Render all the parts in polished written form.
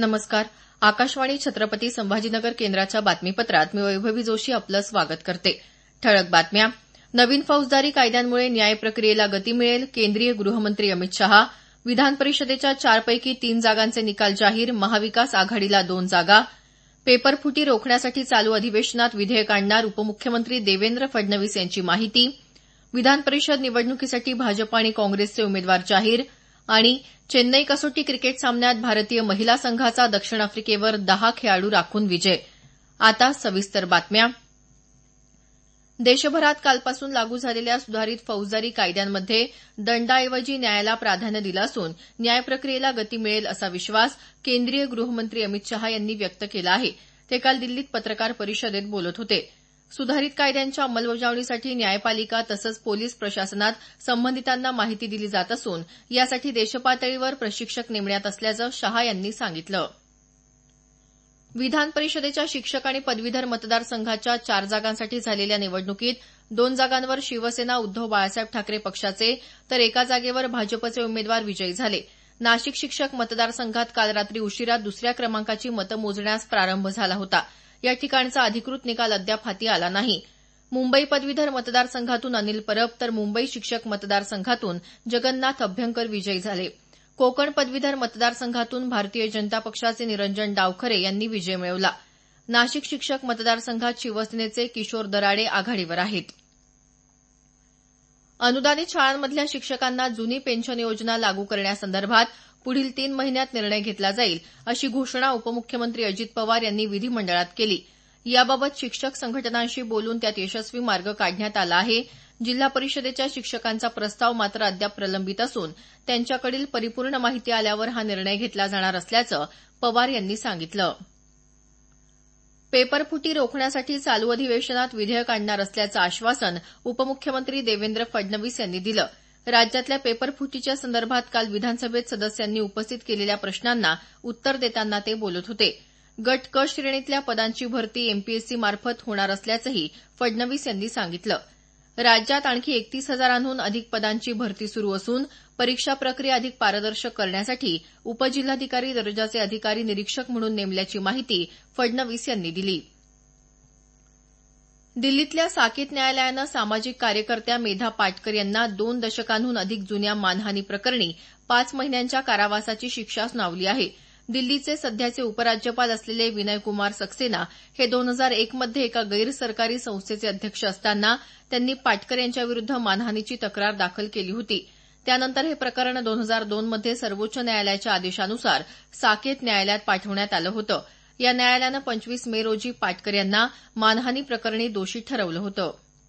नमस्कार. आकाशवाणी छत्रपती संभाजीनगर केंद्राच्या बातमीपत्रात मी वैभवी जोशी आपलं स्वागत करते. ठळक बातम्या. नवीन फौजदारी कायद्यांमुळे न्याय प्रक्रियेला गती मिळेल. केंद्रीय गृहमंत्री अमित शहा. विधान परिषदेच्या 4 पैकी 3 जागांचे निकाल जाहीर. महाविकास आघाडीला 2 जागा. पेपरफुटी रोखण्यासाठी चालू अधिवेशनात विधेयक आणणार. उपमुख्यमंत्री देवेंद्र फडणवीस यांची माहिती. विधान परिषद निवडणुकीसाठी भाजप आणि काँग्रेसचे उमेदवार जाहीर. आणि चेन्नई कसोटी क्रिकेट सामन्यात भारतीय महिला संघाचा दक्षिण आफ्रिकेवर 10 खेळाडू राखून विजय. आता सविस्तर बातम्या. देशभरात कालपासून लागू झालेल्या सुधारित फौजदारी कायद्यांमध्ये दंडाऐवजी न्यायाला प्राधान्य दिलं असून न्याय प्रक्रियेला गती मिळेल असा विश्वास केंद्रीय गृहमंत्री अमित शहा यांनी व्यक्त केला आहे. ते काल दिल्लीत पत्रकार परिषदेत बोलत होते. सुधारित कायद्यांच्या अंमलबजावणीसाठी न्यायपालिका तसंच पोलीस प्रशासनात संबंधितांना माहिती दिली जात असून यासाठी देशपातळीवर प्रशिक्षक नेमण्यात असल्याचं शहा यांनी सांगितलं. विधान परिषदेच्या शिक्षक आणि पदवीधर मतदारसंघाच्या 4 जागांसाठी झालेल्या निवडणुकीत 2 जागांवर शिवसेना उद्धव बाळासाहेब ठाकरे पक्षाचे तर एका जागेवर भाजपचे उमेदवार विजयी झाले. नाशिक शिक्षक मतदारसंघात काल रात्री उशिरा दुसऱ्या क्रमांकाची मतं मोजण्यास प्रारंभ झाला होता. या ठिकाणचा अधिकृत निकाल अद्याप हाती आला नाही. मुंबई पदवीधर मतदारसंघातून अनिल परब तर मुंबई शिक्षक मतदारसंघातून जगन्नाथ अभ्यंकर विजयी झाले. कोकण पदवीधर मतदारसंघातून भारतीय जनता पक्षाचे निरंजन डावखरे यांनी विजय मिळवला. नाशिक शिक्षक मतदारसंघात शिवसेनेचे किशोर दराडे आघाडीवर आहेत. अनुदानित शाळांमधल्या शिक्षकांना जुनी पेन्शन योजना लागू करण्यासंदर्भात पुढील 3 महिन्यात निर्णय घेतला जाईल अशी घोषणा उपमुख्यमंत्री अजित पवार यांनी विधिमंडळात केली. याबाबत शिक्षक संघटनांशी बोलून त्यात यशस्वी मार्ग काढण्यात आला आहे. जिल्हा परिषदेच्या शिक्षकांचा प्रस्ताव मात्र अद्याप प्रलंबित असून त्यांच्याकडील परिपूर्ण माहिती आल्यावर हा निर्णय घेतला जाणार असल्याचं पवार यांनी सांगितलं. पेपरफुटी रोखण्यासाठी चालू अधिवेशनात विधेयक आणणार असल्याचं आश्वासन उपमुख्यमंत्री देवेंद्र फडणवीस यांनी दिलं. राज्यातल्या पेपरफुटीच्या संदर्भात काल विधानसभेत सदस्यांनी उपस्थित केलेल्या प्रश्नांना उत्तर देताना ते बोलत होते. गट क श्रेणीतल्या पदांची भरती एमपीएससी मार्फत होणार असल्याचंही फडणवीस यांनी सांगितलं. राज्यात आणखी 31,000हून अधिक पदांची भरती सुरू असून परीक्षा प्रक्रिया अधिक पारदर्शक करण्यासाठी उपजिल्हाधिकारी दर्जाचे अधिकारी निरीक्षक म्हणून नेमल्याची माहिती फडणवीस यांनी दिली. दिल्लीतल्या साकेत न्यायालयानं सामाजिक कार्यकर्त्या मेधा पाटकर यांना 2 दशकांहून अधिक जुन्या मानहानी प्रकरणी 5 महिन्यांच्या कारावासाची शिक्षा सुनावली आहे. दिल्लीचे सध्याचे उपराज्यपाल असलेले विनयकुमार सक्सेना हे 2001 मध्ये एका गैरसरकारी संस्थेचे अध्यक्ष असताना त्यांनी पाटकर यांच्याविरुद्ध मानहानीची तक्रार दाखल केली होती. त्यानंतर हे प्रकरण 2002 मध्ये सर्वोच्च न्यायालयाच्या आदेशानुसार साकेत न्यायालयात पाठवण्यात आलं होतं. या न्यायालयानं 25 मे रोजी पाटकर यांना मानहानी प्रकरणी दोषी ठरवलं होतं.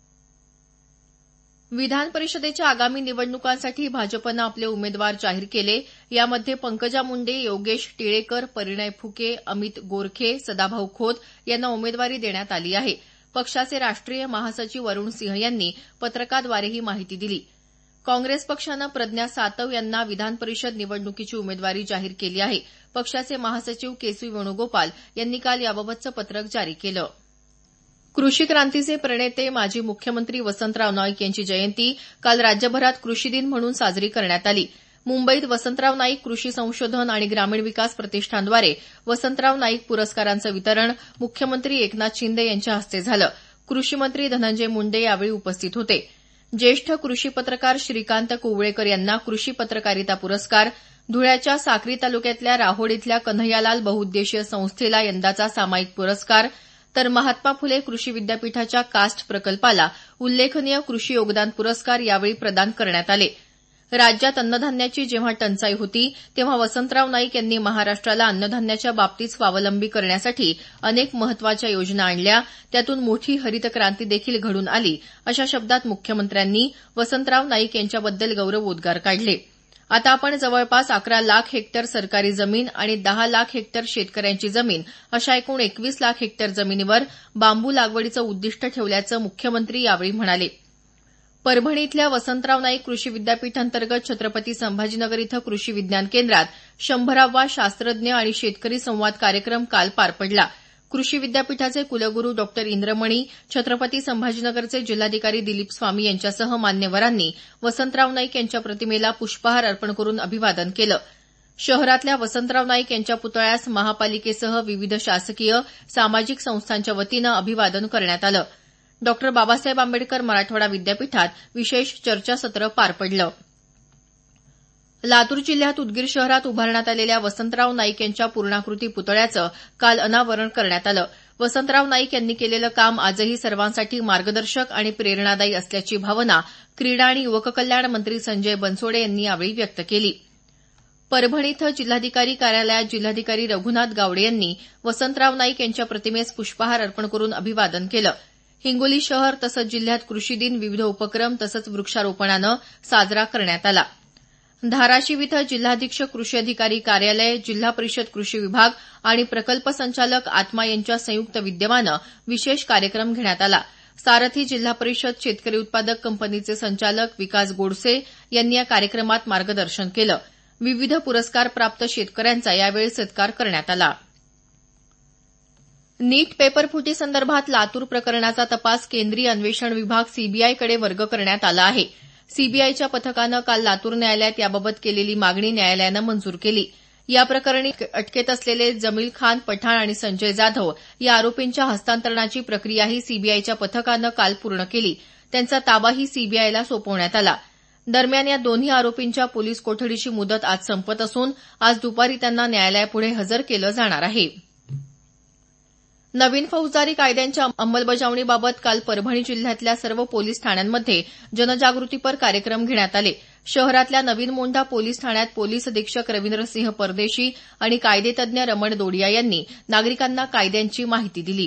विधान परिषदेच्या आगामी निवडणुकांसाठी भाजपनं आपले उमेदवार जाहीर केले. यामध्ये पंकजा मुंडे, योगेश टिळेकर, परिणय फुके, अमित गोरखे, सदाभाऊ खोत यांना उमेदवारी देण्यात आली आहे. पक्षाचे राष्ट्रीय महासचिव अरुण सिंह यांनी पत्रकाद्वारे ही माहिती दिली. काँग्रेस पक्षानं प्रज्ञा सातव यांना विधान परिषद निवडणुकीची उमेदवारी जाहीर केली आहे. पक्षाचे महासचिव केसी वेणुगोपाल यांनी काल याबाबतचं पत्रक जारी केलं. कृषी क्रांतीचे प्रणेते माजी मुख्यमंत्री वसंतराव नाईक यांची जयंती काल राज्यभरात कृषी दिन म्हणून साजरी करण्यात आली. मुंबईत वसंतराव नाईक कृषी संशोधन आणि ग्रामीण विकास प्रतिष्ठानद्वारे वसंतराव नाईक पुरस्कारांचं वितरण मुख्यमंत्री एकनाथ शिंदे यांच्या हस्ते झालं. कृषी मंत्री धनंजय मुंडे यावेळी उपस्थित होते. ज्येष्ठ कृषी पत्रकार श्रीकांत कुवळेकर यांना कृषी पत्रकारिता पुरस्कार, धुळ्याच्या साक्री तालुक्यातल्या राहोड इथल्या कन्हैयालाल बहुउद्देशीय संस्थेला यंदाचा सामायिक पुरस्कार, तर महात्मा फुले कृषी विद्यापीठाच्या कास्ट प्रकल्पाला उल्लेखनीय कृषी योगदान पुरस्कार यावेळी प्रदान करण्यात आले. राज्यात अन्नधान्याची जेव्हा टंचाई होती तेव्हा वसंतराव नाईक यांनी महाराष्ट्राला अन्नधान्याच्या बाबतीत स्वावलंबी करण्यासाठी अनेक महत्वाच्या योजना आणल्या. त्यातून मोठी हरित क्रांती देखील घडून आली, अशा शब्दात मुख्यमंत्र्यांनी वसंतराव नाईक यांच्याबद्दल गौरवोद्गार काढले. आता आपण जवळपास 11 लाख हेक्टर सरकारी जमीन आणि 10 लाख हेक्टर शेतकऱ्यांची जमीन अशा एकूण 21 लाख हेक्टर जमिनीवर बांबू लागवडीचं उद्दिष्ट ठेवल्याचं मुख्यमंत्री यावेळी म्हणाले. परभणी इथल्या वसंतराव नाईक कृषी विद्यापीठांतर्गत छत्रपती संभाजीनगर इथं कृषी विज्ञान केंद्रात 100वा शास्त्रज्ञ आणि शेतकरी संवाद कार्यक्रम काल पार पडला. कृषी विद्यापीठाचे कुलगुरू डॉ इंद्रमणी, छत्रपती संभाजीनगरचे जिल्हाधिकारी दिलीप स्वामी यांच्यासह मान्यवरांनी वसंतराव नाईक यांच्या प्रतिमेला पुष्पहार अर्पण करून अभिवादन केलं. शहरातल्या वसंतराव नाईक यांच्या पुतळ्यास महापालिकेसह विविध शासकीय सामाजिक संस्थांच्या वतीनं अभिवादन करण्यात आलं. डॉ. बाबासाहेब आंबेडकर मराठवाडा विद्यापीठात विशेष चर्चासत्र पार पडलं. लातूर जिल्ह्यात उदगीर शहरात उभारण्यात आलेल्या वसंतराव नाईक यांच्या पूर्णाकृती पुतळ्याचं काल अनावरण करण्यात आलं. वसंतराव नाईक यांनी केलेलं काम आजही सर्वांसाठी मार्गदर्शक आणि प्रेरणादायी असल्याची भावना क्रीडा आणि युवक कल्याण मंत्री संजय बनसोडे यांनी यावेळी व्यक्त केली. परभणी इथं जिल्हाधिकारी कार्यालयात जिल्हाधिकारी रघुनाथ गावडे यांनी वसंतराव नाईक यांच्या प्रतिमेस पुष्पहार अर्पण करून अभिवादन केलं. हिंगोली शहर तसंच जिल्ह्यात कृषी दिन विविध उपक्रम तसंच वृक्षारोपणानं साजरा करण्यात आला. धाराशिव इथं जिल्हाधीक्षक कृषी अधिकारी कार्यालय, जिल्हा परिषद कृषी विभाग आणि प्रकल्प संचालक आत्मा यांच्या संयुक्त विद्यमानं विशेष कार्यक्रम घेण्यात आला. सारथी जिल्हा परिषद शेतकरी उत्पादक कंपनीचे संचालक विकास गोडसे यांनी या कार्यक्रमात मार्गदर्शन केलं. विविध पुरस्कार प्राप्त शेतकऱ्यांचा यावेळी सत्कार करण्यात आला. नीट पेपर फुटीसंदर्भात लातूर प्रकरणाचा तपास केंद्रीय अन्वेषण विभाग सीबीआयकडे वर्ग करण्यात आला आहे. सीबीआयच्या पथकानं काल लातूर न्यायालयात याबाबत केलेली मागणी न्यायालयानं मंजूर केली. या प्रकरणी अटकेत असलेले जमील खान पठाण आणि संजय जाधव या आरोपींच्या हस्तांतरणाची प्रक्रियाही सीबीआयच्या पथकानं काल पूर्ण केली. त्यांचा ताबाही सीबीआयला सोपवण्यात आला. दरम्यान या दोन्ही आरोपींच्या पोलीस कोठडीची मुदत आज संपत असून आज दुपारी त्यांना न्यायालयापुढे हजर केलं जाणार आहे. नवीन फौजदारी कायद्यांच्या अंमलबजावणीबाबत काल परभणी जिल्ह्यातल्या सर्व पोलीस ठाण्यांमध्ये जनजागृतीपर कार्यक्रम घेण्यात आले. शहरातल्या नवीन मोंढा पोलीस ठाण्यात पोलीस अधीक्षक रवींद्रसिंह परदेशी आणि कायदेतज्ञ रमण दोडिया यांनी नागरिकांना कायद्यांची माहिती दिली.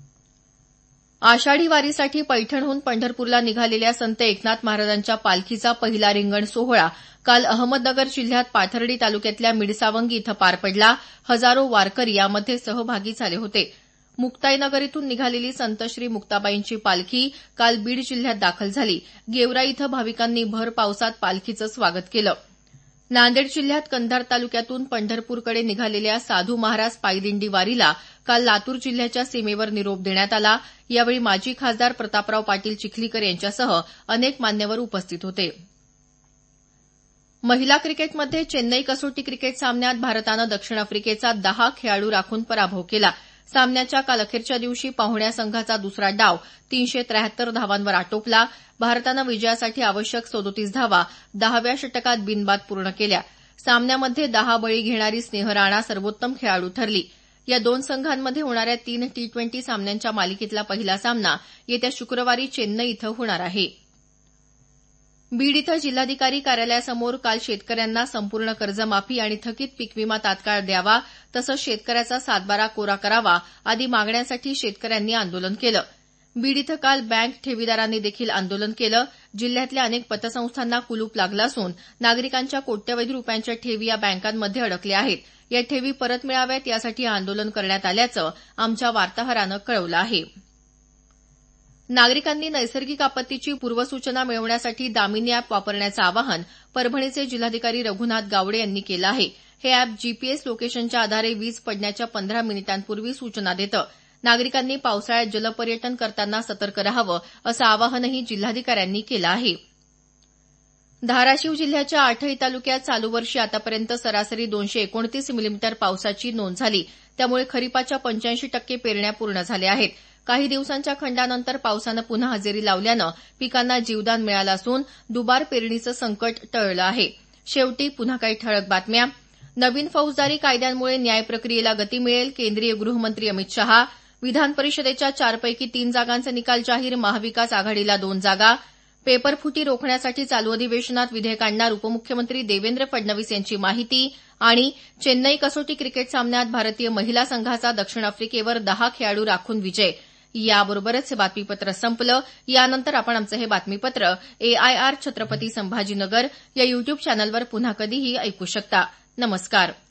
आषाढी वारीसाठी पैठणहून पंढरपूरला निघालेल्या संत एकनाथ महाराजांच्या पालखीचा पहिला रिंगण सोहळा काल अहमदनगर जिल्ह्यात पाथर्डी तालुक्यातल्या मिडसावंगी इथं पार पडला. हजारो वारकरी यामध्ये सहभागी झाले होते. मुक्ताईनगर इथून निघालेली संत श्री मुक्ताबाईंची पालखी काल बीड जिल्ह्यात दाखल झाली. गेवराई इथं भाविकांनी भर पावसात पालखीचं स्वागत केलं. नांदेड जिल्ह्यात कंधार तालुक्यातून पंढरपूरकडे निघालेल्या साधू महाराज पायदिंडी वारीला काल लातूर जिल्ह्याच्या सीमेवर निरोप देण्यात आला. यावेळी माजी खासदार प्रतापराव पाटील चिखलीकर यांच्यासह अनेक मान्यवर उपस्थित होते. महिला क्रिकेटमध्ये चेन्नई कसोटी क्रिकेट सामन्यात भारतानं दक्षिण आफ्रिकेचा 10 खेळाडू राखून पराभव केला. सामन्याच्या काल अखेरच्या दिवशी पाहुण्या संघाचा दुसरा डाव 373 धावांवर आटोपला. भारतानं विजयासाठी आवश्यक 37 धावा 10व्या षटकात बिनबाद पूर्ण केल्या. सामन्यामध्ये 10 बळी घेणारी स्नेह राणा सर्वोत्तम खेळाडू ठरली. या दोन संघांमध्ये होणाऱ्या 3 टी20 सामन्यांच्या मालिकेतला पहिला सामना येत्या शुक्रवारी चेन्नई इथं होणार आहे. बीड इथं जिल्हाधिकारी कार्यालयासमोर काल शेतकऱ्यांना संपूर्ण कर्जमाफी आणि थकीत पीक विमा तात्काळ द्यावा तसंच शेतकऱ्याचा सातबारा कोरा करावा आदी मागण्यांसाठी शेतकऱ्यांनी आंदोलन केलं. बीड इथं काल बँक ठेवीदारांनी देखील आंदोलन केलं. जिल्ह्यातल्या अनेक पतसंस्थांना कुलूप लागलं असून नागरिकांच्या कोट्यवधी रुपयांच्या ठेवी या बँकांमध्ये अडकल्या आहेत. या ठेवी परत मिळाव्यात यासाठी हे आंदोलन करण्यात आल्याचं आमच्या वार्ताहरानं कळवलं आहे. नागरिकांनी नैसर्गिक आपत्तीची पूर्वसूचना मिळवण्यासाठी दामिनी अॅप वापरण्याचं आवाहन परभणीचे जिल्हाधिकारी रघुनाथ गावडे यांनी केलं आहे. हे अॅप जीपीएस लोकेशनच्या आधारे वीज पडण्याच्या 15 मिनिटांपूर्वी सूचना देतं. नागरिकांनी पावसाळ्यात जलपर्यटन करताना सतर्क राहावं असं आवाहनही जिल्हाधिकाऱ्यांनी केलं आहे. धाराशिव जिल्ह्याच्या आठही तालुक्यात चालू वर्षी आतापर्यंत सरासरी 229 मिलीमीटर पावसाची नोंद झाली. त्यामुळे खरीपाच्या 85% पेरण्या पूर्ण झाल्या आहेत. काही दिवसांच्या खंडानंतर पावसानं पुन्हा हजेरी लावल्यानं पिकांना जीवदान मिळालं असून दुबार पेरणीचं संकट टळलं आहे. शेवटी पुन्हा काही ठळक बातम्या. नवीन फौजदारी कायद्यांमुळे न्याय प्रक्रियेला गती मिळेल. केंद्रीय गृहमंत्री अमित शहा. विधान परिषदेच्या 4 पैकी 3 जागांचे निकाल जाहीर. महाविकास आघाडीला 2 जागा. पेपरफुटी रोखण्यासाठी चालू अधिवेशनात विधेयक आणणार उपमुख्यमंत्री देवेंद्र फडणवीस यांची माहिती. आणि चेन्नई कसोटी क्रिकेट सामन्यात भारतीय महिला संघाचा दक्षिण आफ्रिकेवर 10 खेळाडू राखून विजय. याबरोबरच हे बातमीपत्र संपलं. यानंतर आपण आमचं हे बातमीपत्र AIR छत्रपती संभाजीनगर या YouTube चॅनलवर पुन्हा कधीही ऐकू शकता. नमस्कार.